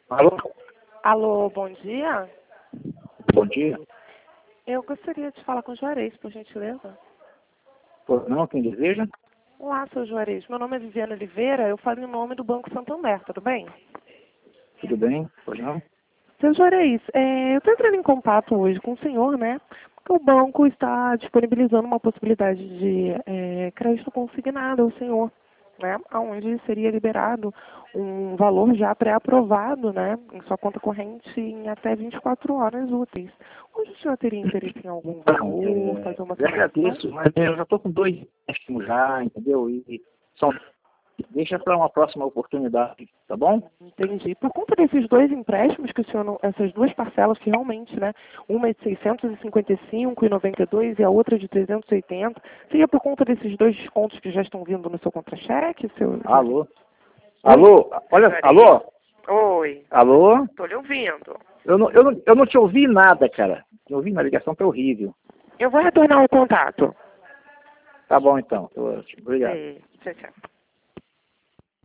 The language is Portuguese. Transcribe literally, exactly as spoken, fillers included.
Alô? Alô, bom dia. Bom dia. Eu gostaria de falar com o Juarez, por gentileza. Por não, quem deseja? Olá, seu Juarez. Meu nome é Viviane Oliveira, eu falo em nome do Banco Santander, tudo bem? Tudo bem? Por não? Seu Juarez, é, eu estou entrando em contato hoje com o senhor, né? Porque o banco está disponibilizando uma possibilidade de é, crédito consignado ao senhor, né? Onde seria liberado um valor já pré-aprovado, né? Em sua conta corrente em até vinte e quatro horas úteis. Hoje o senhor teria interesse em algum Não, valor, é, fazer uma eu simulação? agradeço, mas eu já estou com dois empréstimos já, entendeu? E são, deixa para uma próxima oportunidade, tá bom? Entendi. Por conta desses dois empréstimos que o senhor, não- essas duas parcelas que realmente, né, uma é de seiscentos e cinquenta e cinco reais e noventa e dois centavos e a outra de trezentos e oitenta, seria por conta desses dois descontos que já estão vindo no seu contra-cheque, seu... Alô? Alô? Olha, alô? Oi, Alô? estou lhe ouvindo. Eu não, eu, não, eu não te ouvi nada, cara. Não ouvi, a ligação tá horrível. Eu vou retornar o contato. Tá bom então, tô ótimo. Obrigado. Sim, tchau, tchau.